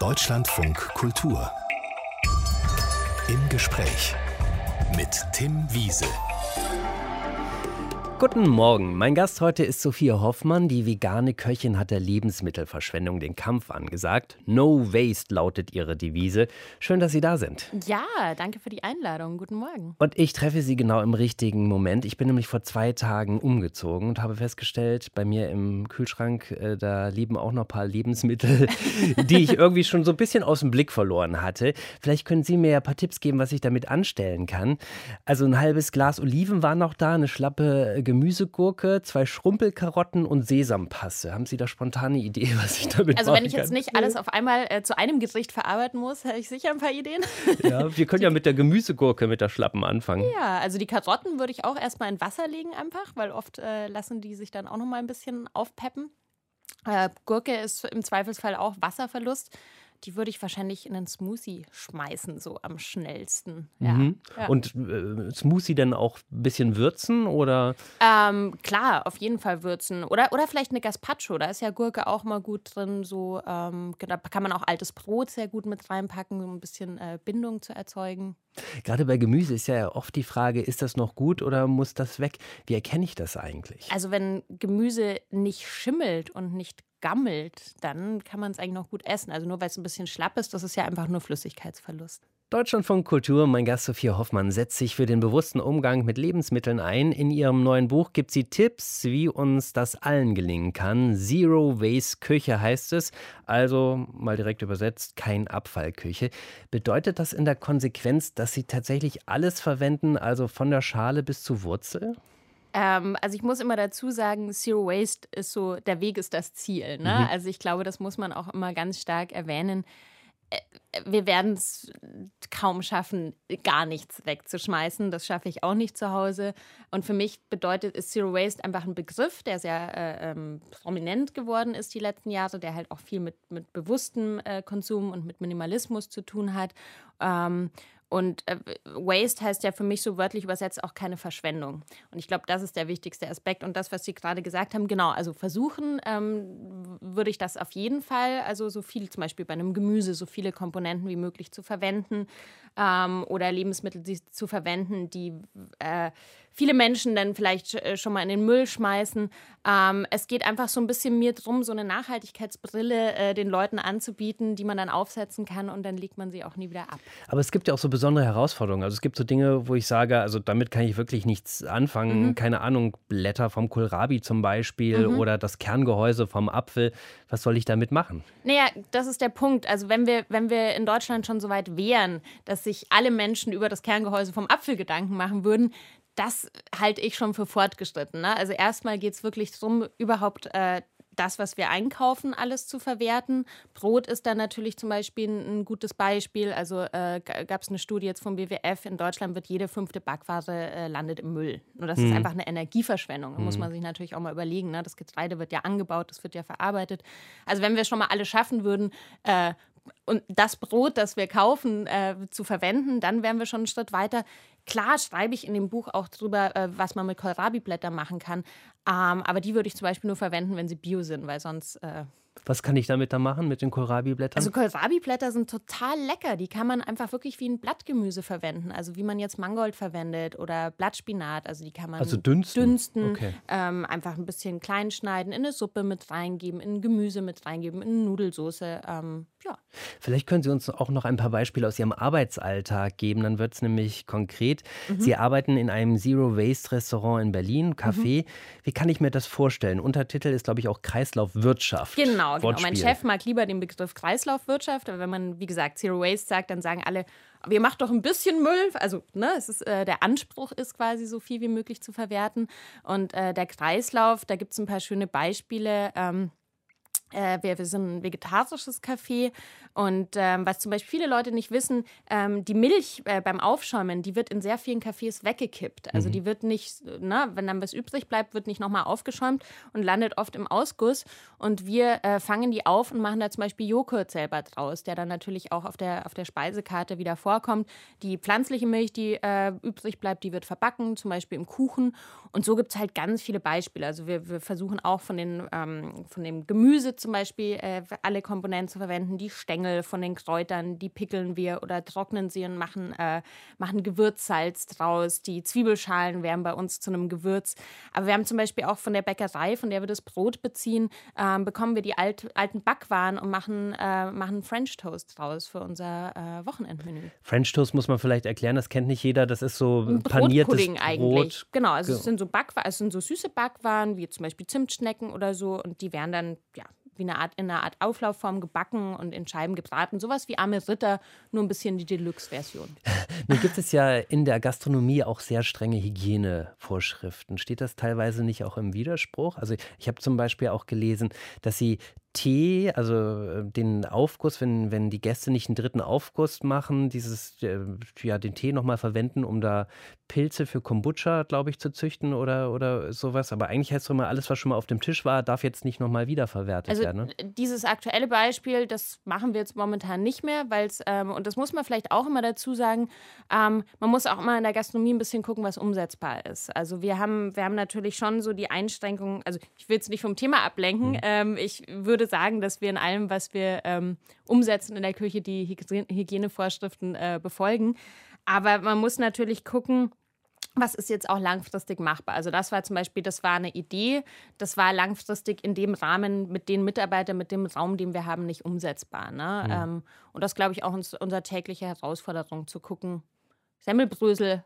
Deutschlandfunk Kultur. Im Gespräch mit Tim Wiese. Guten Morgen, mein Gast heute ist Sophia Hoffmann. Die vegane Köchin hat der Lebensmittelverschwendung den Kampf angesagt. No Waste lautet ihre Devise. Schön, dass Sie da sind. Ja, danke für die Einladung. Guten Morgen. Und ich treffe Sie genau im richtigen Moment. Ich bin nämlich vor 2 Tagen umgezogen und habe festgestellt, bei mir im Kühlschrank, da liegen auch noch ein paar Lebensmittel, die ich irgendwie schon so ein bisschen aus dem Blick verloren hatte. Vielleicht können Sie mir ja ein paar Tipps geben, was ich damit anstellen kann. Also ein halbes Glas Oliven war noch da, eine Schlappe Gemüsegurke, 2 Schrumpelkarotten und Sesampaste. Haben Sie da spontane Idee, was ich damit machen kann? Also wenn ich jetzt nicht alles auf einmal zu einem Gericht verarbeiten muss, habe ich sicher ein paar Ideen. Ja, wir können ja mit der Gemüsegurke, mit der Schlappen anfangen. Ja, also die Karotten würde ich auch erstmal in Wasser legen einfach, weil oft lassen die sich dann auch noch mal ein bisschen aufpeppen. Gurke ist im Zweifelsfall auch Wasserverlust. Die würde ich wahrscheinlich in einen Smoothie schmeißen, so am schnellsten. Ja. Mhm. Ja. Und Smoothie dann auch ein bisschen würzen, oder? Klar, auf jeden Fall würzen. Oder vielleicht eine Gazpacho, da ist ja Gurke auch mal gut drin. So, da kann man auch altes Brot sehr gut mit reinpacken, um ein bisschen Bindung zu erzeugen. Gerade bei Gemüse ist ja oft die Frage, ist das noch gut oder muss das weg? Wie erkenne ich das eigentlich? Also wenn Gemüse nicht schimmelt und nicht gammelt, dann kann man es eigentlich noch gut essen. Also nur weil es ein bisschen schlapp ist, das ist ja einfach nur Flüssigkeitsverlust. Deutschlandfunk Kultur, mein Gast Sophia Hoffmann setzt sich für den bewussten Umgang mit Lebensmitteln ein. In ihrem neuen Buch gibt sie Tipps, wie uns das allen gelingen kann. Zero Waste Küche heißt es, also mal direkt übersetzt, kein Abfallküche. Bedeutet das in der Konsequenz, dass Sie tatsächlich alles verwenden, also von der Schale bis zur Wurzel? Also ich muss immer dazu sagen, Zero Waste ist so, der Weg ist das Ziel. Ne? Mhm. Also ich glaube, das muss man auch immer ganz stark erwähnen. Wir werden es kaum schaffen, gar nichts wegzuschmeißen. Das schaffe ich auch nicht zu Hause. Und für mich ist Zero Waste einfach ein Begriff, der sehr prominent geworden ist die letzten Jahre, der halt auch viel mit bewusstem Konsum und mit Minimalismus zu tun hat. Und Waste heißt ja für mich so wörtlich übersetzt auch keine Verschwendung. Und ich glaube, das ist der wichtigste Aspekt. Und das, was Sie gerade gesagt haben, genau, also versuchen würde ich das auf jeden Fall, also so viel zum Beispiel bei einem Gemüse, so viele Komponenten wie möglich zu verwenden oder Lebensmittel zu verwenden, die viele Menschen dann vielleicht schon mal in den Müll schmeißen. Es geht einfach so ein bisschen mir drum, so eine Nachhaltigkeitsbrille den Leuten anzubieten, die man dann aufsetzen kann und dann legt man sie auch nie wieder ab. Aber es gibt ja auch so besondere Herausforderungen. Also es gibt so Dinge, wo ich sage, also damit kann ich wirklich nichts anfangen. Mhm. Keine Ahnung, Blätter vom Kohlrabi zum Beispiel oder das Kerngehäuse vom Apfel. Was soll ich damit machen? Naja, das ist der Punkt. Also wenn wir in Deutschland schon so weit wären, dass sich alle Menschen über das Kerngehäuse vom Apfel Gedanken machen würden, das halte ich schon für fortgeschritten. Ne? Also erstmal geht es wirklich darum, überhaupt das, was wir einkaufen, alles zu verwerten. Brot ist da natürlich zum Beispiel ein gutes Beispiel. Also gab es eine Studie jetzt vom WWF, in Deutschland wird jede 5. Backware landet im Müll. Und das ist einfach eine Energieverschwendung. Da muss man sich natürlich auch mal überlegen. Ne? Das Getreide wird ja angebaut, das wird ja verarbeitet. Also wenn wir schon mal alle schaffen würden, und das Brot, das wir kaufen, zu verwenden, dann wären wir schon einen Schritt weiter. Klar schreibe ich in dem Buch auch drüber, was man mit Kohlrabi-Blättern machen kann. Aber die würde ich zum Beispiel nur verwenden, wenn sie bio sind, weil sonst... Was kann ich damit dann machen, mit den Kohlrabi-Blättern? Also Kohlrabi-Blätter sind total lecker. Die kann man einfach wirklich wie ein Blattgemüse verwenden. Also wie man jetzt Mangold verwendet oder Blattspinat. Also die kann man dünsten, Okay. einfach ein bisschen klein schneiden, in eine Suppe mit reingeben, in Gemüse mit reingeben, in eine Nudelsoße. Ja. Vielleicht können Sie uns auch noch ein paar Beispiele aus Ihrem Arbeitsalltag geben, dann wird es nämlich konkret. Sie arbeiten in einem Zero-Waste-Restaurant in Berlin, Café. Wie kann ich mir das vorstellen? Untertitel ist, glaube ich, auch Kreislaufwirtschaft. Genau. Wortspiel. Mein Chef mag lieber den Begriff Kreislaufwirtschaft. Aber wenn man, wie gesagt, Zero Waste sagt, dann sagen alle, aber ihr macht doch ein bisschen Müll. Also es ist, der Anspruch ist quasi so viel wie möglich zu verwerten. Und der Kreislauf, da gibt es ein paar schöne Beispiele. Wir sind ein vegetarisches Café und was zum Beispiel viele Leute nicht wissen, die Milch beim Aufschäumen, die wird in sehr vielen Cafés weggekippt. Also die wird nicht, wenn dann was übrig bleibt, wird nicht nochmal aufgeschäumt und landet oft im Ausguss. Und wir fangen die auf und machen da zum Beispiel Joghurt selber draus, der dann natürlich auch auf der Speisekarte wieder vorkommt. Die pflanzliche Milch, die übrig bleibt, die wird verbacken, zum Beispiel im Kuchen. Und so gibt es halt ganz viele Beispiele. Also wir versuchen auch von dem Gemüse zum Beispiel alle Komponenten zu verwenden. Die Stängel von den Kräutern, die pickeln wir oder trocknen sie und machen Gewürzsalz draus. Die Zwiebelschalen werden bei uns zu einem Gewürz. Aber wir haben zum Beispiel auch von der Bäckerei, von der wir das Brot beziehen, bekommen wir die alten Backwaren und machen French Toast draus für unser Wochenendmenü. French Toast muss man vielleicht erklären, das kennt nicht jeder. Das ist so ein paniertes Brot. Eigentlich. Genau, also es sind so Backwaren, es sind so süße Backwaren, wie zum Beispiel Zimtschnecken oder so. Und die werden dann, wie in einer Art Auflaufform gebacken und in Scheiben gebraten. Sowas wie arme Ritter, nur ein bisschen die Deluxe-Version. Nun gibt es ja in der Gastronomie auch sehr strenge Hygienevorschriften. Steht das teilweise nicht auch im Widerspruch? Also ich habe zum Beispiel auch gelesen, dass Sie Tee, also den Aufguss, wenn die Gäste nicht einen dritten Aufguss machen, den Tee nochmal verwenden, um da Pilze für Kombucha, glaube ich, zu züchten oder sowas. Aber eigentlich heißt es immer, alles, was schon mal auf dem Tisch war, darf jetzt nicht nochmal wiederverwertet werden. Ne? Dieses aktuelle Beispiel, das machen wir jetzt momentan nicht mehr, weil es, und das muss man vielleicht auch immer dazu sagen, man muss auch immer in der Gastronomie ein bisschen gucken, was umsetzbar ist. Also wir haben natürlich schon so die Einschränkungen, also ich will jetzt nicht vom Thema ablenken, ich würde sagen, dass wir in allem, was wir umsetzen in der Küche, die Hygienevorschriften befolgen. Aber man muss natürlich gucken, was ist jetzt auch langfristig machbar. Also das war zum Beispiel, das war eine Idee, das war langfristig in dem Rahmen mit den Mitarbeitern, mit dem Raum, den wir haben, nicht umsetzbar. Ne? Und das, glaube ich, auch unsere tägliche Herausforderung, zu gucken, Semmelbrösel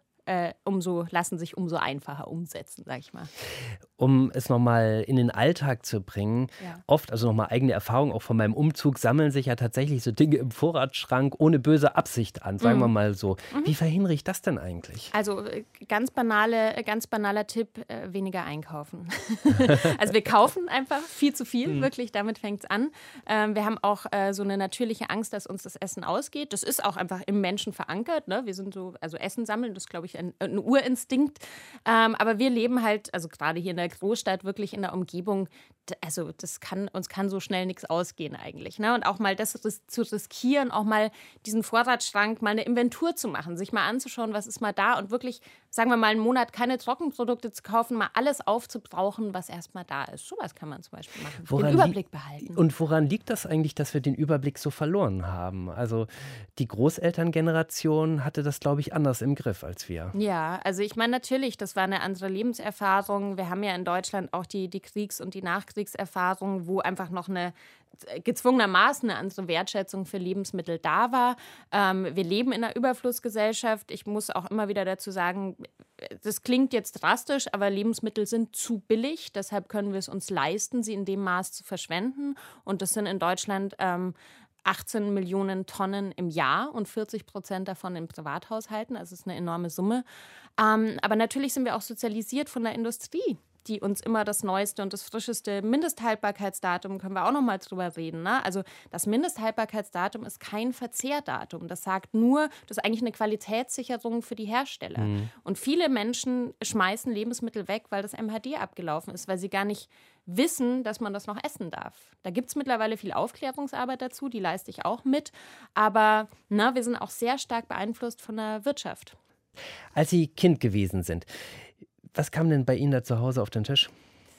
lassen sich umso einfacher umsetzen, sag ich mal. Um es nochmal in den Alltag zu bringen, oft, also nochmal eigene Erfahrung, auch von meinem Umzug, sammeln sich ja tatsächlich so Dinge im Vorratsschrank ohne böse Absicht an, sagen wir mal so. Wie verhindere ich das denn eigentlich? Also ganz banaler Tipp, weniger einkaufen. Also wir kaufen einfach viel zu viel, wirklich, damit fängt es an. Wir haben auch so eine natürliche Angst, dass uns das Essen ausgeht. Das ist auch einfach im Menschen verankert. Ne? Wir sind so, also Essen sammeln, das ist, glaube ich, ein Urinstinkt. Aber wir leben halt, also gerade hier in der Großstadt, wirklich in der Umgebung, also uns kann so schnell nichts ausgehen eigentlich. Ne? Und auch mal das zu riskieren, auch mal diesen Vorratsschrank, mal eine Inventur zu machen, sich mal anzuschauen, was ist mal da und wirklich, sagen wir mal, einen Monat keine Trockenprodukte zu kaufen, mal alles aufzubrauchen, was erstmal da ist. Sowas kann man zum Beispiel machen. Den Überblick behalten. Und woran liegt das eigentlich, dass wir den Überblick so verloren haben? Also die Großelterngeneration hatte das, glaube ich, anders im Griff als wir. Ja, also ich meine natürlich, das war eine andere Lebenserfahrung. Wir haben ja in Deutschland auch die Kriegs- und die Nachkriegserfahrung, wo einfach noch gezwungenermaßen eine andere Wertschätzung für Lebensmittel da war. Wir leben in einer Überflussgesellschaft. Ich muss auch immer wieder dazu sagen, das klingt jetzt drastisch, aber Lebensmittel sind zu billig. Deshalb können wir es uns leisten, sie in dem Maß zu verschwenden. Und das sind in Deutschland 18 Millionen Tonnen im Jahr und 40% davon in Privathaushalten. Also das ist eine enorme Summe. Aber natürlich sind wir auch sozialisiert von der Industrie, die uns immer das neueste und das frischeste Mindesthaltbarkeitsdatum, können wir auch noch mal drüber reden. Ne? Also das Mindesthaltbarkeitsdatum ist kein Verzehrdatum. Das sagt nur, das ist eigentlich eine Qualitätssicherung für die Hersteller. Und viele Menschen schmeißen Lebensmittel weg, weil das MHD abgelaufen ist, weil sie gar nicht wissen, dass man das noch essen darf. Da gibt es mittlerweile viel Aufklärungsarbeit dazu, die leiste ich auch mit. Aber wir sind auch sehr stark beeinflusst von der Wirtschaft. Als Sie Kind gewesen sind, was kam denn bei Ihnen da zu Hause auf den Tisch?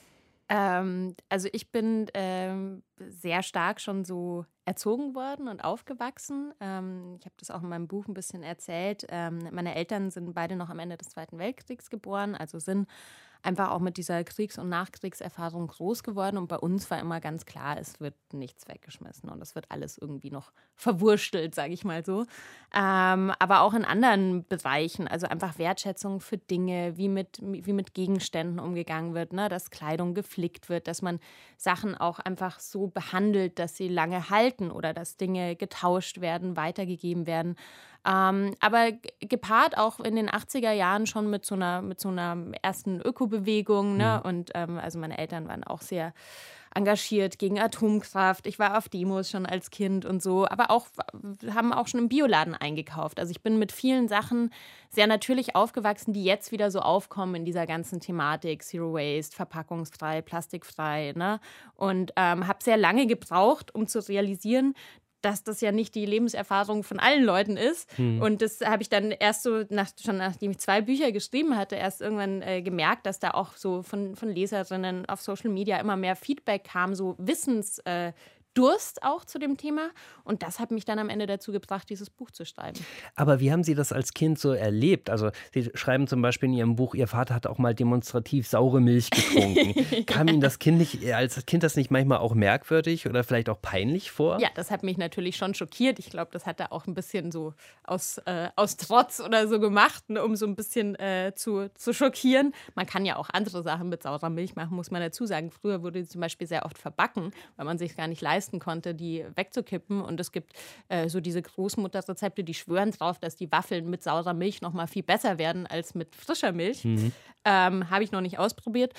Also ich bin sehr stark schon so erzogen worden und aufgewachsen. Ich habe das auch in meinem Buch ein bisschen erzählt. Meine Eltern sind beide noch am Ende des Zweiten Weltkriegs geboren, also sind einfach auch mit dieser Kriegs- und Nachkriegserfahrung groß geworden. Und bei uns war immer ganz klar, es wird nichts weggeschmissen und es wird alles irgendwie noch verwurstelt, sage ich mal so. Aber auch in anderen Bereichen, also einfach Wertschätzung für Dinge, wie mit Gegenständen umgegangen wird, ne? Dass Kleidung geflickt wird, dass man Sachen auch einfach so behandelt, dass sie lange halten oder dass Dinge getauscht werden, weitergegeben werden. Aber gepaart auch in den 80er Jahren schon mit so einer ersten Ökobewegung. Ne? Und also meine Eltern waren auch sehr engagiert gegen Atomkraft. Ich war auf Demos schon als Kind und so, aber haben auch schon im Bioladen eingekauft. Also ich bin mit vielen Sachen sehr natürlich aufgewachsen, die jetzt wieder so aufkommen in dieser ganzen Thematik. Zero Waste, verpackungsfrei, plastikfrei. Ne? Und habe sehr lange gebraucht, um zu realisieren, dass das ja nicht die Lebenserfahrung von allen Leuten ist. Und das habe ich dann erst so, schon nachdem ich 2 Bücher geschrieben hatte, erst irgendwann gemerkt, dass da auch so von Leserinnen auf Social Media immer mehr Feedback kam, so Wissensdurst auch zu dem Thema. Und das hat mich dann am Ende dazu gebracht, dieses Buch zu schreiben. Aber wie haben Sie das als Kind so erlebt? Also Sie schreiben zum Beispiel in Ihrem Buch, Ihr Vater hat auch mal demonstrativ saure Milch getrunken. Kam Ihnen das als Kind das nicht manchmal auch merkwürdig oder vielleicht auch peinlich vor? Ja, das hat mich natürlich schon schockiert. Ich glaube, das hat er auch ein bisschen so aus Trotz oder so gemacht, ne, um so ein bisschen zu schockieren. Man kann ja auch andere Sachen mit saurer Milch machen, muss man dazu sagen. Früher wurde die zum Beispiel sehr oft verbacken, weil man sich gar nicht leisten konnte, die wegzukippen. Und es gibt so diese Großmutterrezepte, die schwören drauf, dass die Waffeln mit saurer Milch noch mal viel besser werden als mit frischer Milch. Habe ich noch nicht ausprobiert.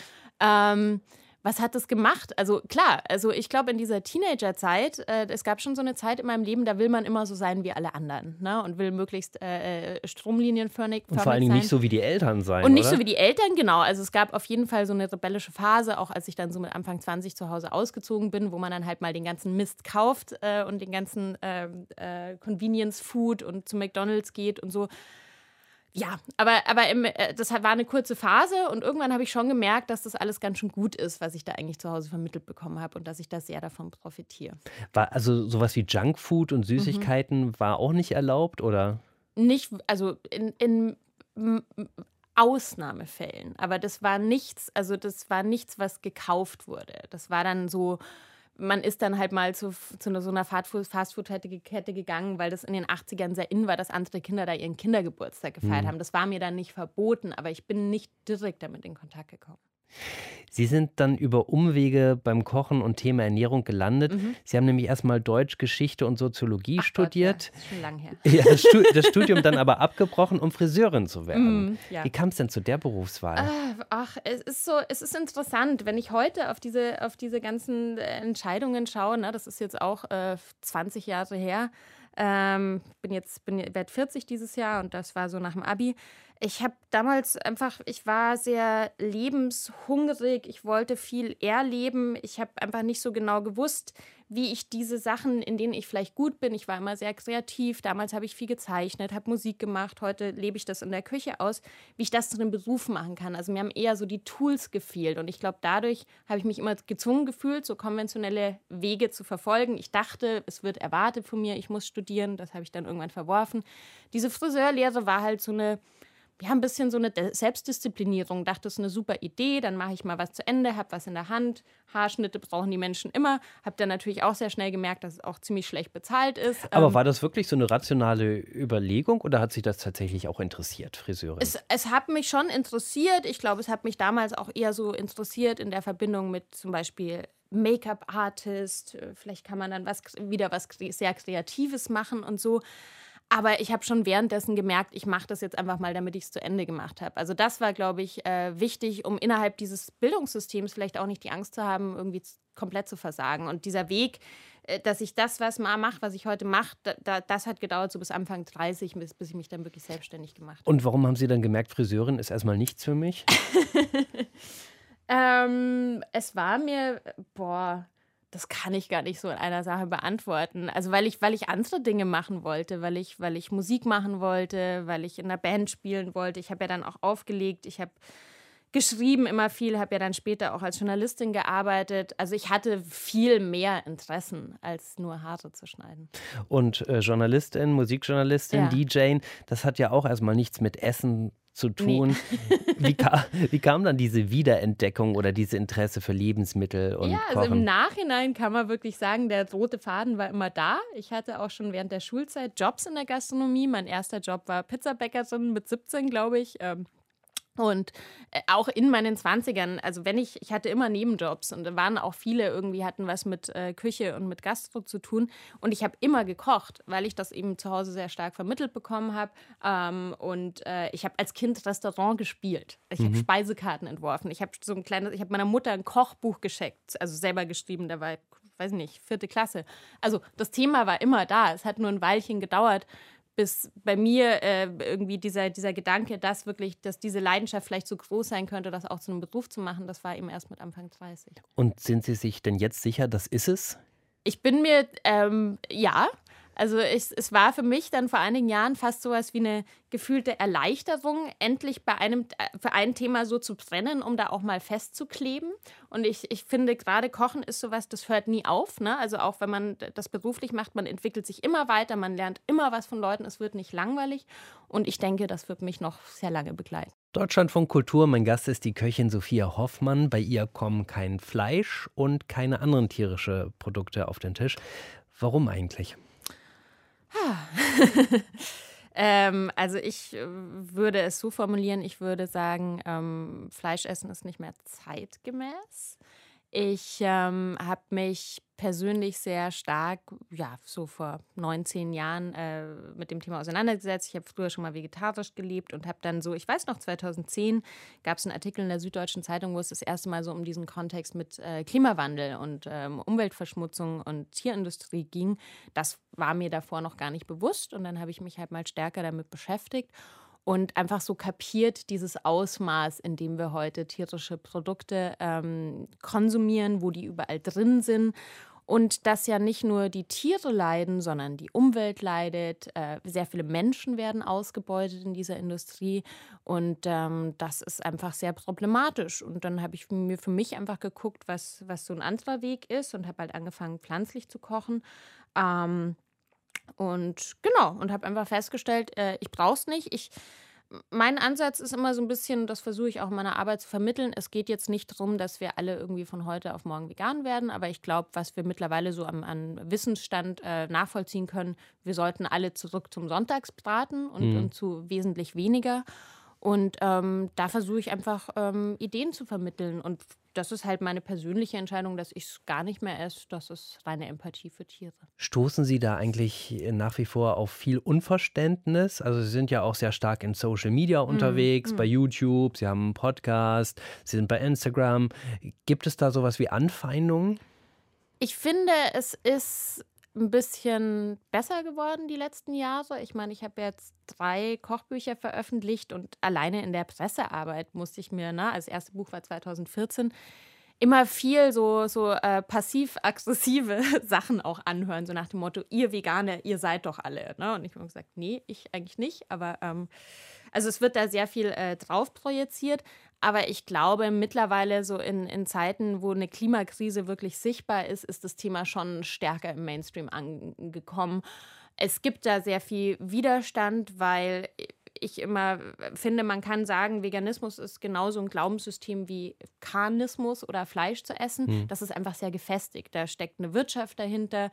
Was hat das gemacht? Also klar, also ich glaube in dieser Teenagerzeit, es gab schon so eine Zeit in meinem Leben, da will man immer so sein wie alle anderen, ne? Und will möglichst stromlinienförmig und vor allen Dingen nicht so wie die Eltern sein, und nicht oder? so wie die Eltern, genau. Also es gab auf jeden Fall so eine rebellische Phase, auch als ich dann so mit Anfang 20 zu Hause ausgezogen bin, wo man dann halt mal den ganzen Mist kauft und den ganzen Convenience-Food und zu McDonald's geht und so. Ja, aber das war eine kurze Phase und irgendwann habe ich schon gemerkt, dass das alles ganz schön gut ist, was ich da eigentlich zu Hause vermittelt bekommen habe und dass ich da sehr davon profitiere. Also sowas wie Junkfood und Süßigkeiten war auch nicht erlaubt, oder? Nicht, also in Ausnahmefällen, aber das war nichts, was gekauft wurde. Das war dann so, man ist dann halt mal zu so einer Fastfood-Kette gegangen, weil das in den 80ern sehr in war, dass andere Kinder da ihren Kindergeburtstag gefeiert haben. Das war mir dann nicht verboten, aber ich bin nicht direkt damit in Kontakt gekommen. Sie sind dann über Umwege beim Kochen und Thema Ernährung gelandet. Sie haben nämlich erstmal Deutsch, Geschichte und Soziologie studiert. Gott, ja, das ist schon lang her. Ja, das Studium dann aber abgebrochen, um Friseurin zu werden. Ja. Wie kam es denn zu der Berufswahl? Es ist interessant, wenn ich heute auf diese ganzen Entscheidungen schaue, ne, das ist jetzt auch 20 Jahre her. Werde 40 dieses Jahr und das war so nach dem Abi. Ich habe damals ich war sehr lebenshungrig, ich wollte viel erleben. Ich habe einfach nicht so genau gewusst, wie ich diese Sachen, in denen ich vielleicht gut bin, ich war immer sehr kreativ, damals habe ich viel gezeichnet, habe Musik gemacht, heute lebe ich das in der Küche aus, wie ich das zu einem Beruf machen kann. Also mir haben eher so die Tools gefehlt und ich glaube, dadurch habe ich mich immer gezwungen gefühlt, so konventionelle Wege zu verfolgen. Ich dachte, es wird erwartet von mir, ich muss studieren, das habe ich dann irgendwann verworfen. Diese Friseurlehre war halt so ein bisschen so eine Selbstdisziplinierung. Dachte, das ist eine super Idee, dann mache ich mal was zu Ende, habe was in der Hand. Haarschnitte brauchen die Menschen immer. Habe dann natürlich auch sehr schnell gemerkt, dass es auch ziemlich schlecht bezahlt ist. Aber war das wirklich so eine rationale Überlegung oder hat sich das tatsächlich auch interessiert, Friseurin? Es hat mich schon interessiert. Ich glaube, es hat mich damals auch eher so interessiert in der Verbindung mit zum Beispiel Make-up-Artist. Vielleicht kann man dann wieder was sehr Kreatives machen und so. Aber ich habe schon währenddessen gemerkt, ich mache das jetzt einfach mal, damit ich es zu Ende gemacht habe. Also das war, glaube ich, wichtig, um innerhalb dieses Bildungssystems vielleicht auch nicht die Angst zu haben, irgendwie komplett zu versagen. Und dieser Weg, dass ich das, was ich heute mache, das hat gedauert so bis Anfang 30, bis ich mich dann wirklich selbstständig gemacht habe. Und warum haben Sie dann gemerkt, Friseurin ist erstmal nichts für mich? Es war mir, das kann ich gar nicht so in einer Sache beantworten. Also weil ich andere Dinge machen wollte, weil ich Musik machen wollte, weil ich in einer Band spielen wollte. Ich habe ja dann auch aufgelegt, ich habe geschrieben immer viel, habe ja dann später auch als Journalistin gearbeitet. Also ich hatte viel mehr Interessen, als nur Haare zu schneiden. Und Journalistin, Musikjournalistin, Ja. DJing, das hat ja auch erstmal nichts mit Essen zu tun. Nee. Wie kam dann diese Wiederentdeckung oder dieses Interesse für Lebensmittel und Ja, also Kochen? im Nachhinein kann man wirklich sagen, der rote Faden war immer da. Ich hatte auch schon während der Schulzeit Jobs in der Gastronomie. Mein erster Job war Pizzabäckerin mit 17, glaube ich. Und auch in meinen 20ern, also ich hatte immer Nebenjobs und da waren auch viele hatten was mit Küche und mit Gastro zu tun. Und ich habe immer gekocht, weil ich das eben zu Hause sehr stark vermittelt bekommen habe. Ich habe als Kind Restaurant gespielt. Ich habe Speisekarten entworfen. Ich habe meiner Mutter ein Kochbuch geschenkt, also selber geschrieben, da war, weiß nicht, 4. Klasse. Also das Thema war immer da. Es hat nur ein Weilchen gedauert, bis bei mir irgendwie dieser Gedanke, dass diese Leidenschaft vielleicht so groß sein könnte, das auch zu einem Beruf zu machen, das war eben erst mit Anfang 30. Und sind Sie sich denn jetzt sicher, das ist es? Ich bin mir, ja, also es war für mich dann vor einigen Jahren fast sowas wie eine gefühlte Erleichterung, endlich für ein Thema so zu brennen, um da auch mal festzukleben. Und ich finde, gerade Kochen ist sowas, das hört nie auf. Ne? Also auch wenn man das beruflich macht, man entwickelt sich immer weiter, man lernt immer was von Leuten, es wird nicht langweilig. Und ich denke, das wird mich noch sehr lange begleiten. Deutschlandfunk Kultur, mein Gast ist die Köchin Sophia Hoffmann. Bei ihr kommen kein Fleisch und keine anderen tierische Produkte auf den Tisch. Warum eigentlich? Also ich würde es so formulieren, ich würde sagen, Fleisch essen ist nicht mehr zeitgemäß. Ich habe mich persönlich sehr stark, ja, so vor 19 Jahren mit dem Thema auseinandergesetzt. Ich habe früher schon mal vegetarisch gelebt und habe dann so, ich weiß noch, 2010 gab es einen Artikel in der Süddeutschen Zeitung, wo es das erste Mal so um diesen Kontext mit Klimawandel und Umweltverschmutzung und Tierindustrie ging. Das war mir davor noch gar nicht bewusst und dann habe ich mich halt mal stärker damit beschäftigt. Und einfach so kapiert dieses Ausmaß, in dem wir heute tierische Produkte konsumieren, wo die überall drin sind. Und dass ja nicht nur die Tiere leiden, sondern die Umwelt leidet. Sehr viele Menschen werden ausgebeutet in dieser Industrie. Und das ist einfach sehr problematisch. Und dann habe ich mir für mich einfach geguckt, was so ein anderer Weg ist und habe halt angefangen, pflanzlich zu kochen. Und genau, und habe einfach festgestellt, ich brauche es nicht. Mein Ansatz ist immer so ein bisschen, das versuche ich auch in meiner Arbeit zu vermitteln, es geht jetzt nicht darum, dass wir alle irgendwie von heute auf morgen vegan werden, aber ich glaube, was wir mittlerweile so an Wissensstand nachvollziehen können, wir sollten alle zurück zum Sonntagsbraten und zu wesentlich weniger. Und da versuche ich einfach Ideen zu vermitteln. Und das ist halt meine persönliche Entscheidung, dass ich es gar nicht mehr esse. Das ist reine Empathie für Tiere. Stoßen Sie da eigentlich nach wie vor auf viel Unverständnis? Also Sie sind ja auch sehr stark in Social Media unterwegs, bei YouTube, Sie haben einen Podcast, Sie sind bei Instagram. Gibt es da sowas wie Anfeindungen? Ich finde, es ist ein bisschen besser geworden die letzten Jahre. Ich meine, ich habe jetzt 3 Kochbücher veröffentlicht und alleine in der Pressearbeit musste ich mir, ne, also das erste Buch war 2014, immer viel so passiv-aggressive Sachen auch anhören, so nach dem Motto, ihr Veganer, ihr seid doch alle. Ne? Und ich habe gesagt, nee, ich eigentlich nicht. Aber also es wird da sehr viel drauf projiziert. Aber ich glaube, mittlerweile so in Zeiten, wo eine Klimakrise wirklich sichtbar ist, ist das Thema schon stärker im Mainstream angekommen. Es gibt da sehr viel Widerstand, weil ich immer finde, man kann sagen, Veganismus ist genauso ein Glaubenssystem wie Karnismus oder Fleisch zu essen. Das ist einfach sehr gefestigt. Da steckt eine Wirtschaft dahinter.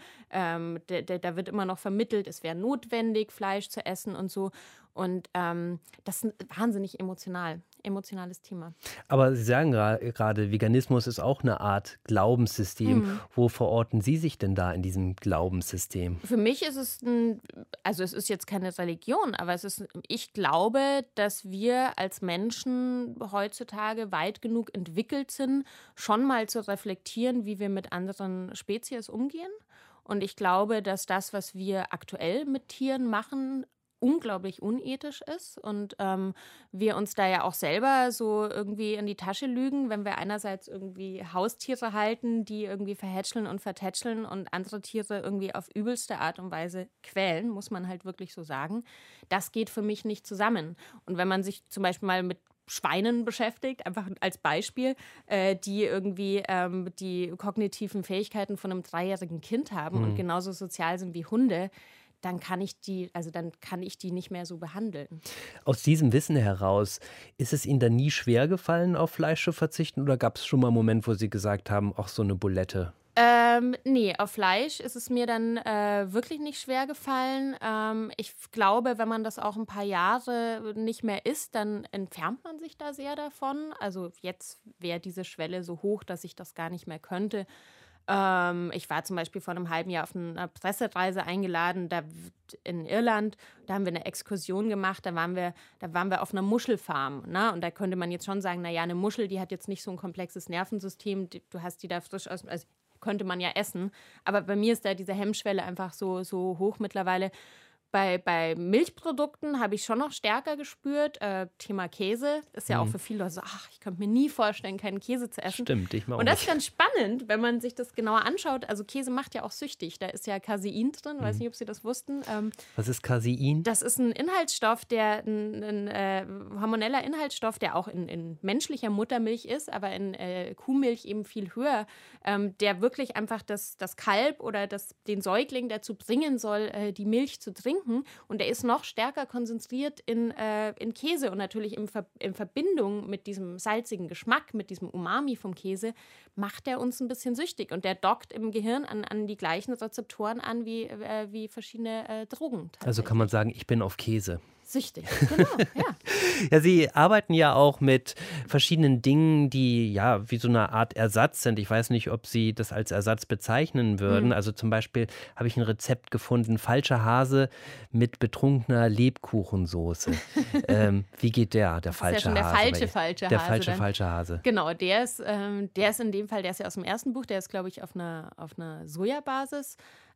Da wird immer noch vermittelt, es wäre notwendig, Fleisch zu essen und so. Und das ist wahnsinnig emotionales Thema. Aber Sie sagen gerade, Veganismus ist auch eine Art Glaubenssystem. Wo verorten Sie sich denn da in diesem Glaubenssystem? Für mich ist es also es ist jetzt keine Religion, aber ich glaube, dass wir als Menschen heutzutage weit genug entwickelt sind, schon mal zu reflektieren, wie wir mit anderen Spezies umgehen. Und ich glaube, dass das, was wir aktuell mit Tieren machen, unglaublich unethisch ist und wir uns da ja auch selber so irgendwie in die Tasche lügen, wenn wir einerseits irgendwie Haustiere halten, die irgendwie verhätscheln und vertätscheln und andere Tiere irgendwie auf übelste Art und Weise quälen, muss man halt wirklich so sagen. Das geht für mich nicht zusammen. Und wenn man sich zum Beispiel mal mit Schweinen beschäftigt, einfach als Beispiel, die irgendwie die kognitiven Fähigkeiten von einem 3-jährigen Kind haben und genauso sozial sind wie Hunde, dann kann ich die nicht mehr so behandeln. Aus diesem Wissen heraus, ist es Ihnen dann nie schwer gefallen, auf Fleisch zu verzichten? Oder gab es schon mal einen Moment, wo Sie gesagt haben, ach, so eine Bulette? Nee, auf Fleisch ist es mir dann wirklich nicht schwer gefallen. Ich glaube, wenn man das auch ein paar Jahre nicht mehr isst, dann entfernt man sich da sehr davon. Also jetzt wäre diese Schwelle so hoch, dass ich das gar nicht mehr könnte. Ich war zum Beispiel vor einem halben Jahr auf einer Pressereise eingeladen, in Irland. Da haben wir eine Exkursion gemacht, da waren wir auf einer Muschelfarm. Ne? Und da könnte man jetzt schon sagen, naja, eine Muschel, die hat jetzt nicht so ein komplexes Nervensystem, du hast die da frisch aus, also könnte man ja essen. Aber bei mir ist da diese Hemmschwelle einfach so hoch mittlerweile. Bei Milchprodukten habe ich schon noch stärker gespürt. Thema Käse ist ja auch für viele Leute so, ich könnte mir nie vorstellen, keinen Käse zu essen. Stimmt, ich mal auch Und das nicht. ist ganz spannend, wenn man sich das genauer anschaut. Also Käse macht ja auch süchtig. Da ist ja Casein drin, weiß nicht, ob Sie das wussten. Was ist Casein? Das ist ein Inhaltsstoff, ein hormoneller Inhaltsstoff, der auch in menschlicher Muttermilch ist, aber in Kuhmilch eben viel höher, der wirklich einfach das Kalb oder den Säugling dazu bringen soll, die Milch zu trinken. Und der ist noch stärker konzentriert in Käse und natürlich in Verbindung mit diesem salzigen Geschmack, mit diesem Umami vom Käse, macht er uns ein bisschen süchtig. Und der dockt im Gehirn an die gleichen Rezeptoren an wie verschiedene Drogen. Also kann man sagen, ich bin auf Käse. Süchtig, genau, ja. Ja, Sie arbeiten ja auch mit verschiedenen Dingen, die ja wie so eine Art Ersatz sind. Ich weiß nicht, ob Sie das als Ersatz bezeichnen würden. Also zum Beispiel habe ich ein Rezept gefunden, falscher Hase mit betrunkener Lebkuchensoße. Wie geht der falsche Hase? Der falsche Hase. Genau, der ist in dem Fall, der ist ja aus dem ersten Buch, der ist, glaube ich, auf einer Sojabasis.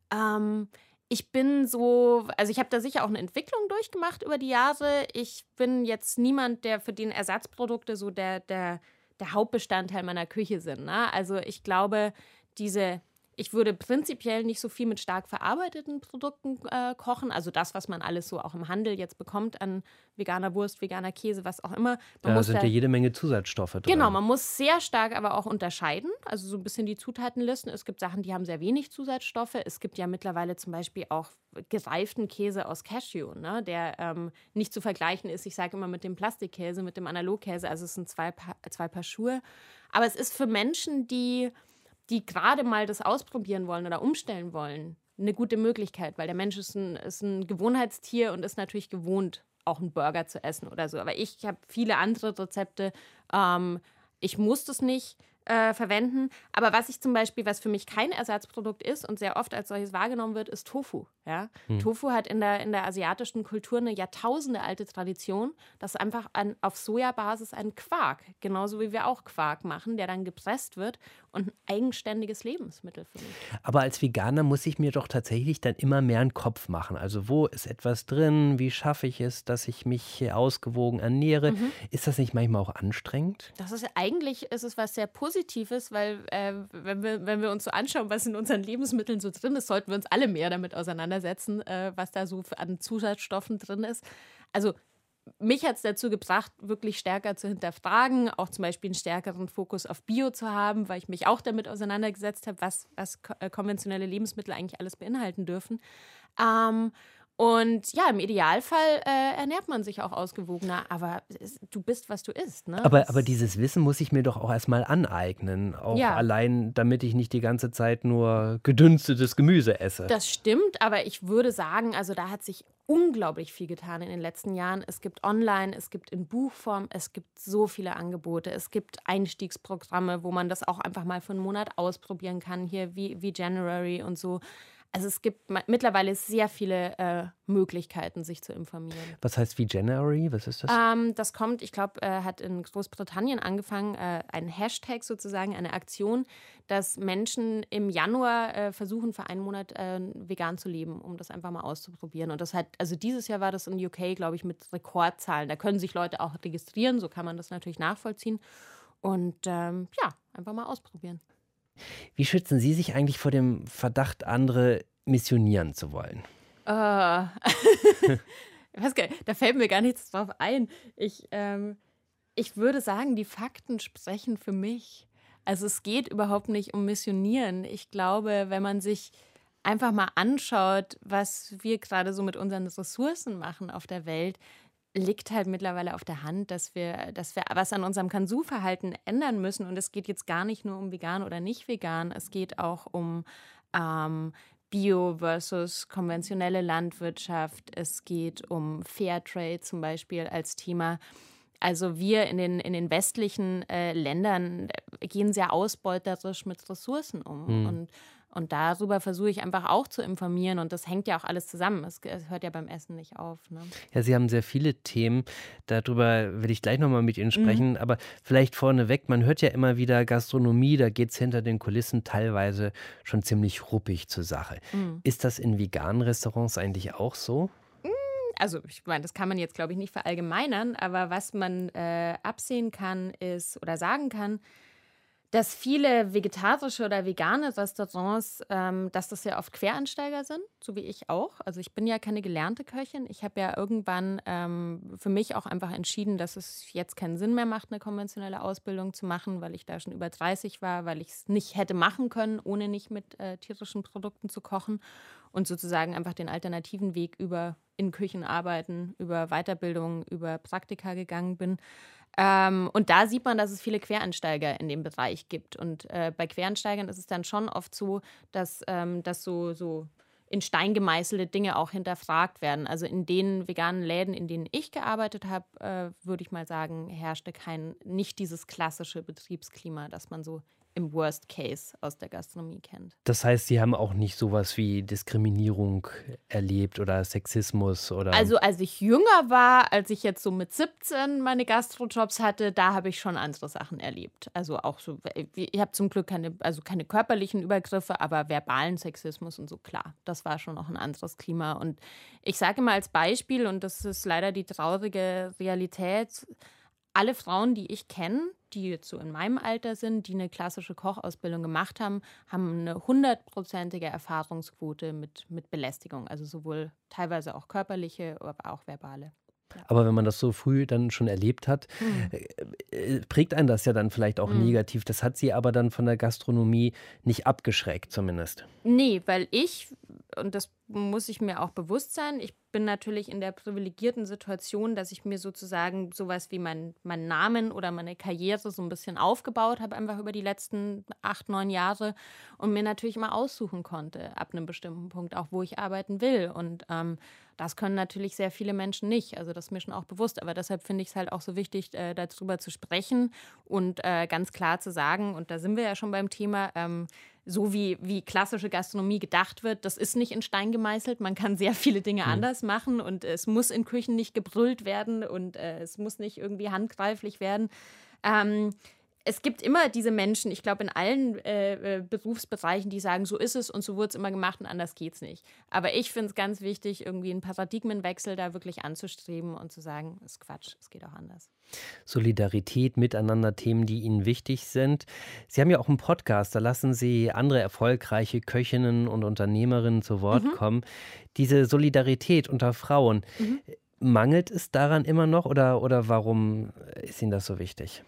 Ich bin also ich habe da sicher auch eine Entwicklung durchgemacht über die Jahre. Ich bin jetzt niemand, der für den Ersatzprodukte so der Hauptbestandteil meiner Küche sind. Ne? Also ich glaube, ich würde prinzipiell nicht so viel mit stark verarbeiteten Produkten kochen. Also das, was man alles so auch im Handel jetzt bekommt an veganer Wurst, veganer Käse, was auch immer. Da sind ja jede Menge Zusatzstoffe drin. Genau, man muss sehr stark aber auch unterscheiden. Also so ein bisschen die Zutatenlisten. Es gibt Sachen, die haben sehr wenig Zusatzstoffe. Es gibt ja mittlerweile zum Beispiel auch gereiften Käse aus Cashew, ne, der nicht zu vergleichen ist, ich sage immer, mit dem Plastikkäse, mit dem Analogkäse. Also es sind zwei Paar Schuhe. Aber es ist für Menschen, die gerade mal das ausprobieren wollen oder umstellen wollen, eine gute Möglichkeit, weil der Mensch ist ein Gewohnheitstier und ist natürlich gewohnt, auch einen Burger zu essen oder so. Aber ich habe viele andere Rezepte. Ich muss das nicht verwenden. Aber was für mich kein Ersatzprodukt ist und sehr oft als solches wahrgenommen wird, ist Tofu. Ja? Tofu hat in der asiatischen Kultur eine jahrtausendealte Tradition. Das ist einfach auf Sojabasis ein Quark, genauso wie wir auch Quark machen, der dann gepresst wird und ein eigenständiges Lebensmittel für mich. Aber als Veganer muss ich mir doch tatsächlich dann immer mehr einen Kopf machen. Also wo ist etwas drin? Wie schaffe ich es, dass ich mich ausgewogen ernähre? Ist das nicht manchmal auch anstrengend? Eigentlich ist es was sehr Positives, weil wenn wir uns so anschauen, was in unseren Lebensmitteln so drin ist, sollten wir uns alle mehr damit auseinandersetzen, was da so an Zusatzstoffen drin ist. Also mich hat es dazu gebracht, wirklich stärker zu hinterfragen, auch zum Beispiel einen stärkeren Fokus auf Bio zu haben, weil ich mich auch damit auseinandergesetzt habe, was konventionelle Lebensmittel eigentlich alles beinhalten dürfen. Und ja, im Idealfall ernährt man sich auch ausgewogener, aber du bist, was du isst. Ne? Aber dieses Wissen muss ich mir doch auch erstmal aneignen, auch allein, damit ich nicht die ganze Zeit nur gedünstetes Gemüse esse. Das stimmt, aber ich würde sagen, also da hat sich unglaublich viel getan in den letzten Jahren. Es gibt online, es gibt in Buchform, es gibt so viele Angebote, es gibt Einstiegsprogramme, wo man das auch einfach mal für einen Monat ausprobieren kann, hier wie January und so. Also es gibt mittlerweile sehr viele Möglichkeiten, sich zu informieren. Was heißt wie January? Was ist das? Das kommt, ich glaube, hat in Großbritannien angefangen, ein Hashtag sozusagen, eine Aktion, dass Menschen im Januar versuchen, für einen Monat vegan zu leben, um das einfach mal auszuprobieren. Und also dieses Jahr war das in UK, glaube ich, mit Rekordzahlen. Da können sich Leute auch registrieren, so kann man das natürlich nachvollziehen. Und einfach mal ausprobieren. Wie schützen Sie sich eigentlich vor dem Verdacht, andere missionieren zu wollen? Ich weiß gar nicht, da fällt mir gar nichts drauf ein. Ich würde sagen, die Fakten sprechen für mich. Also es geht überhaupt nicht um Missionieren. Ich glaube, wenn man sich einfach mal anschaut, was wir gerade so mit unseren Ressourcen machen auf der Welt, liegt halt mittlerweile auf der Hand, dass wir was an unserem Konsumverhalten ändern müssen. Und es geht jetzt gar nicht nur um vegan oder nicht vegan. Es geht auch um Bio versus konventionelle Landwirtschaft. Es geht um Fairtrade zum Beispiel als Thema. Also wir in den westlichen Ländern gehen sehr ausbeuterisch mit Ressourcen um. Und darüber versuche ich einfach auch zu informieren. Und das hängt ja auch alles zusammen. Es hört ja beim Essen nicht auf. Ne? Ja, Sie haben sehr viele Themen. Darüber will ich gleich nochmal mit Ihnen sprechen. Aber vielleicht vorneweg, man hört ja immer wieder Gastronomie, da geht es hinter den Kulissen teilweise schon ziemlich ruppig zur Sache. Ist das in veganen Restaurants eigentlich auch so? also ich meine, das kann man jetzt, glaube ich, nicht verallgemeinern, aber was man absehen kann ist oder sagen kann, dass viele vegetarische oder vegane Restaurants, dass das ja oft Quereinsteiger sind, so wie ich auch. Also ich bin ja keine gelernte Köchin. Ich habe ja irgendwann für mich auch einfach entschieden, dass es jetzt keinen Sinn mehr macht, eine konventionelle Ausbildung zu machen, weil ich da schon über 30 war, weil ich es nicht hätte machen können, ohne nicht mit tierischen Produkten zu kochen und sozusagen einfach den alternativen Weg über in Küchen arbeiten, über Weiterbildung, über Praktika gegangen bin. Und da sieht man, dass es viele Quereinsteiger in dem Bereich gibt. Und bei Quereinsteigern ist es dann schon oft so, dass so in Stein gemeißelte Dinge auch hinterfragt werden. Also in den veganen Läden, in denen ich gearbeitet habe, würde ich mal sagen, herrschte nicht dieses klassische Betriebsklima, das man so im Worst Case aus der Gastronomie kennt. Das heißt, Sie haben auch nicht sowas wie Diskriminierung erlebt oder Sexismus oder. Also als ich jünger war, als ich jetzt so mit 17 meine Gastrojobs hatte, da habe ich schon andere Sachen erlebt. Also auch so, ich habe zum Glück keine körperlichen Übergriffe, aber verbalen Sexismus und so, klar. Das war schon noch ein anderes Klima. Und ich sage immer als Beispiel, und das ist leider die traurige Realität, alle Frauen, die ich kenne, die jetzt so in meinem Alter sind, die eine klassische Kochausbildung gemacht haben, haben eine 100%ige Erfahrungsquote mit Belästigung. Also sowohl teilweise auch körperliche, aber auch verbale. Aber wenn man das so früh dann schon erlebt hat, prägt einen das ja dann vielleicht auch negativ. Das hat Sie aber dann von der Gastronomie nicht abgeschreckt zumindest. Nee, weil und das muss ich mir auch bewusst sein, ich bin natürlich in der privilegierten Situation, dass ich mir sozusagen sowas wie meinen Namen oder meine Karriere so ein bisschen aufgebaut habe, einfach über die letzten 8, 9 Jahre und mir natürlich immer aussuchen konnte, ab einem bestimmten Punkt auch, wo ich arbeiten will. Und das können natürlich sehr viele Menschen nicht. Also das ist mir schon auch bewusst. Aber deshalb finde ich es halt auch so wichtig, darüber zu sprechen und ganz klar zu sagen, und da sind wir ja schon beim Thema, so wie klassische Gastronomie gedacht wird, das ist nicht in Stein gemeißelt. Man kann sehr viele Dinge anders machen und es muss in Küchen nicht gebrüllt werden und es muss nicht irgendwie handgreiflich werden. Es gibt immer diese Menschen, ich glaube in allen Berufsbereichen, die sagen, so ist es und so wurde es immer gemacht und anders geht's nicht. Aber ich finde es ganz wichtig, irgendwie einen Paradigmenwechsel da wirklich anzustreben und zu sagen, das ist Quatsch, es geht auch anders. Solidarität, Miteinander, Themen, die Ihnen wichtig sind. Sie haben ja auch einen Podcast, da lassen Sie andere erfolgreiche Köchinnen und Unternehmerinnen zu Wort kommen. Diese Solidarität unter Frauen, mangelt es daran immer noch oder warum ist Ihnen das so wichtig?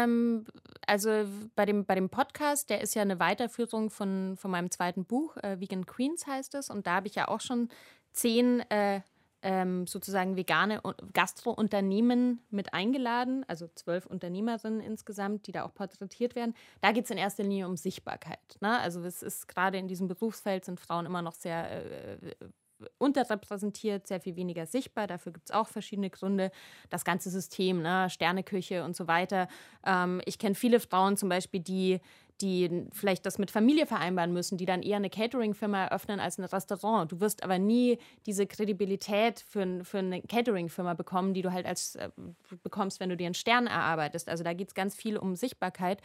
Also bei dem Podcast, der ist ja eine Weiterführung von meinem zweiten Buch, Vegan Queens heißt es. Und da habe ich ja auch schon 10 sozusagen vegane Gastro-Unternehmen mit eingeladen, also 12 Unternehmerinnen insgesamt, die da auch porträtiert werden. Da geht es in erster Linie um Sichtbarkeit. Ne? Also es ist gerade in diesem Berufsfeld sind Frauen immer noch sehr unterrepräsentiert, sehr viel weniger sichtbar. Dafür gibt es auch verschiedene Gründe. Das ganze System, ne? Sterneküche und so weiter. Ich kenne viele Frauen zum Beispiel, die vielleicht das mit Familie vereinbaren müssen, die dann eher eine Catering-Firma eröffnen als ein Restaurant. Du wirst aber nie diese Kredibilität für eine Catering-Firma bekommen, die du halt bekommst, wenn du dir einen Stern erarbeitest. Also da geht es ganz viel um Sichtbarkeit.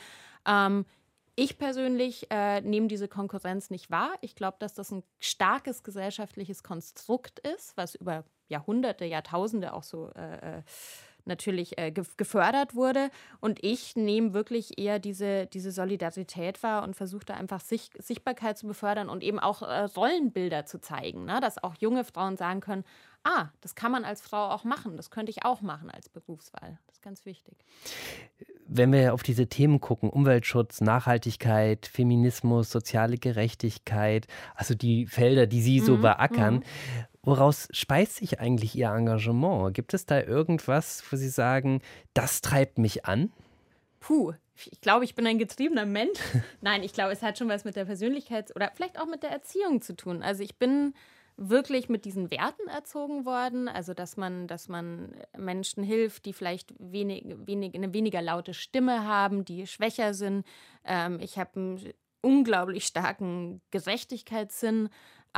Ich persönlich nehme diese Konkurrenz nicht wahr. Ich glaube, dass das ein starkes gesellschaftliches Konstrukt ist, was über Jahrhunderte, Jahrtausende auch so natürlich gefördert wurde. Und ich nehme wirklich eher diese Solidarität wahr und versuche da einfach Sichtbarkeit zu befördern und eben auch Rollenbilder zu zeigen, ne? Dass auch junge Frauen sagen können, das kann man als Frau auch machen, das könnte ich auch machen als Berufswahl. Das ist ganz wichtig. Wenn wir auf diese Themen gucken, Umweltschutz, Nachhaltigkeit, Feminismus, soziale Gerechtigkeit, also die Felder, die Sie so beackern, woraus speist sich eigentlich Ihr Engagement? Gibt es da irgendwas, wo Sie sagen, das treibt mich an? Ich glaube, ich bin ein getriebener Mensch. Nein, ich glaube, es hat schon was mit der Persönlichkeit oder vielleicht auch mit der Erziehung zu tun. Also ich bin wirklich mit diesen Werten erzogen worden, also dass man Menschen hilft, die vielleicht eine weniger laute Stimme haben, die schwächer sind. Ich habe einen unglaublich starken Gerechtigkeitssinn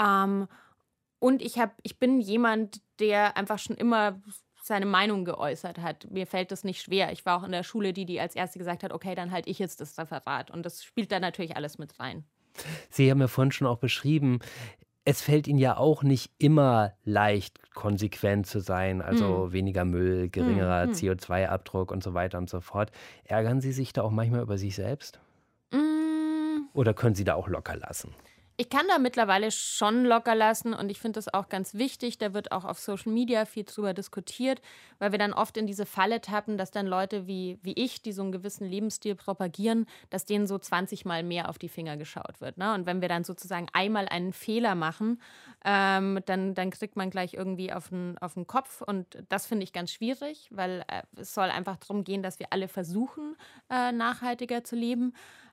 und ich bin jemand, der einfach schon immer seine Meinung geäußert hat. Mir fällt das nicht schwer. Ich war auch in der Schule die als Erste gesagt hat, okay, dann halte ich jetzt das Referat. Und das spielt da natürlich alles mit rein. Sie haben ja vorhin schon auch beschrieben, es fällt Ihnen ja auch nicht immer leicht, konsequent zu sein, also weniger Müll, geringerer CO2-Abdruck und so weiter und so fort. Ärgern Sie sich da auch manchmal über sich selbst? Mm, Oder können Sie da auch locker lassen? Ich kann da mittlerweile schon locker lassen und ich finde das auch ganz wichtig. Da wird auch auf Social Media viel drüber diskutiert, weil wir dann oft in diese Falle tappen, dass dann Leute wie ich, die so einen gewissen Lebensstil propagieren, dass denen so 20 Mal mehr auf die Finger geschaut wird. Ne? Und wenn wir dann sozusagen einmal einen Fehler machen, dann kriegt man gleich irgendwie auf den Kopf. Und das finde ich ganz schwierig, weil es soll einfach darum gehen, dass wir alle versuchen, nachhaltiger zu leben.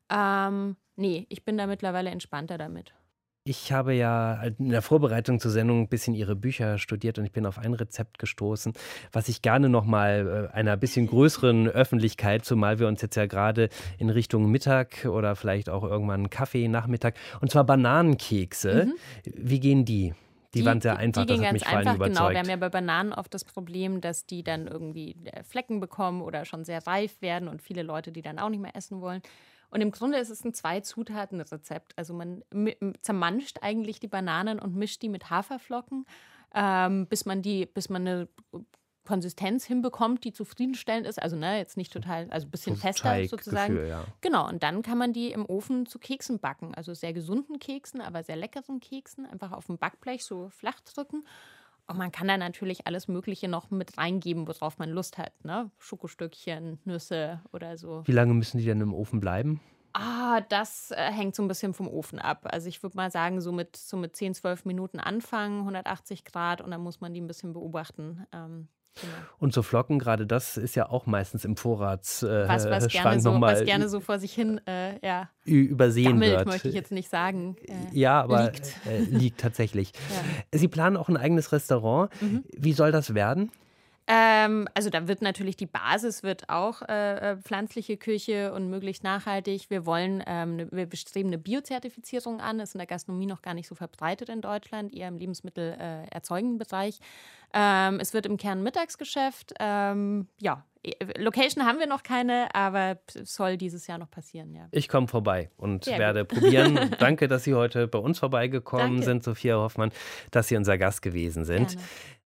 Nee, ich bin da mittlerweile entspannter damit. Ich habe ja in der Vorbereitung zur Sendung ein bisschen Ihre Bücher studiert und ich bin auf ein Rezept gestoßen, was ich gerne noch mal einer bisschen größeren Öffentlichkeit, zumal wir uns jetzt ja gerade in Richtung Mittag oder vielleicht auch irgendwann Kaffee, Nachmittag, und zwar Bananenkekse. Wie gehen die? Die waren sehr einfach, die das gehen hat mich ganz vor allem einfach, genau. Wir überzeugt. haben ja bei Bananen oft das Problem, dass die dann irgendwie Flecken bekommen oder schon sehr reif werden und viele Leute, die dann auch nicht mehr essen wollen. Und im Grunde ist es ein 2-Zutaten-Rezept. Also man zermanscht eigentlich die Bananen und mischt die mit Haferflocken, bis man eine Konsistenz hinbekommt, die zufriedenstellend ist. Also jetzt nicht total, also ein bisschen So fester Teiggefühl, sozusagen. ja. Genau, und dann kann man die im Ofen zu Keksen backen. Also sehr gesunden Keksen, aber sehr leckeren Keksen. Einfach auf dem Backblech so flach drücken. Und man kann da natürlich alles Mögliche noch mit reingeben, worauf man Lust hat. Ne? Schokostückchen, Nüsse oder so. Wie lange müssen die denn im Ofen bleiben? Das hängt so ein bisschen vom Ofen ab. Also ich würde mal sagen, so mit 10, 12 Minuten anfangen, 180 Grad und dann muss man die ein bisschen beobachten. Genau. Und so Flocken, gerade das ist ja auch meistens im Was Vorratsschrank gerne so vor sich hin übersehen gammelt, wird. möchte ich jetzt nicht sagen. Ja, aber Liegt. Liegt tatsächlich. Ja. Sie planen auch ein eigenes Restaurant. Wie soll das werden? Also da wird natürlich die Basis wird auch pflanzliche Küche und möglichst nachhaltig. Wir bestreben eine Biozertifizierung an. Das ist in der Gastronomie noch gar nicht so verbreitet in Deutschland, eher im lebensmittelerzeugenden Bereich. Es wird im Kern Mittagsgeschäft. Location haben wir noch keine, aber soll dieses Jahr noch passieren, ja. Ich komme vorbei und Sehr werde probieren. Danke, dass Sie heute bei uns vorbeigekommen Danke. sind, Sophia Hoffmann, dass Sie unser Gast gewesen sind. Gerne.